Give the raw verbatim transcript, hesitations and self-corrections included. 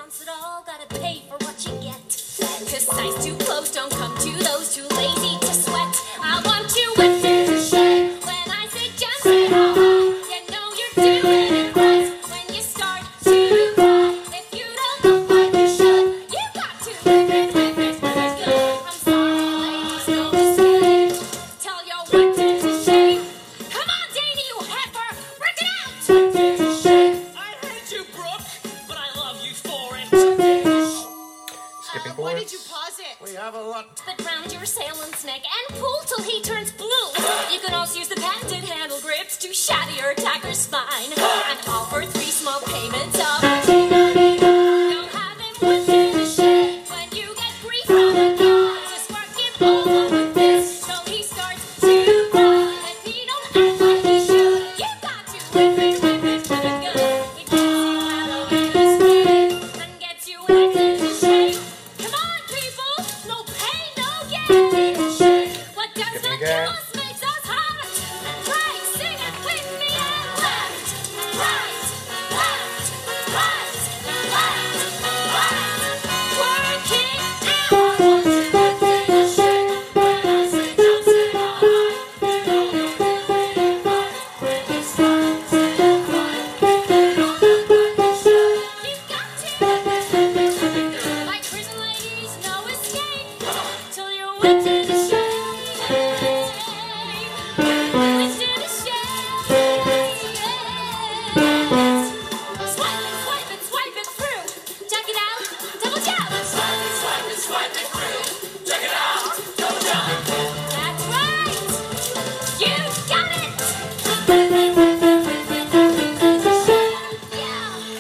wants it all, gotta pay for what you get. Cause size too close don't come to those too lazy to sweat. I want you wet to shake. When I say jump, say how high. You know you're doing it right. When you start to cry, if you don't look like you should, you got to live it with it when it's good. I'm sorry, ladies, no mistake. Tell your wet to shake. Come on, Danny, you heifer, work it out. Wet to shake. I hate you, Brooke, but I love you for it. Skipping Uh, why chords. did you pause it? We have a lot. But round your assailant neck and pull till he turns blue. You can also use the patented handle grips to shatter your attacker's spine. And offer three small payments of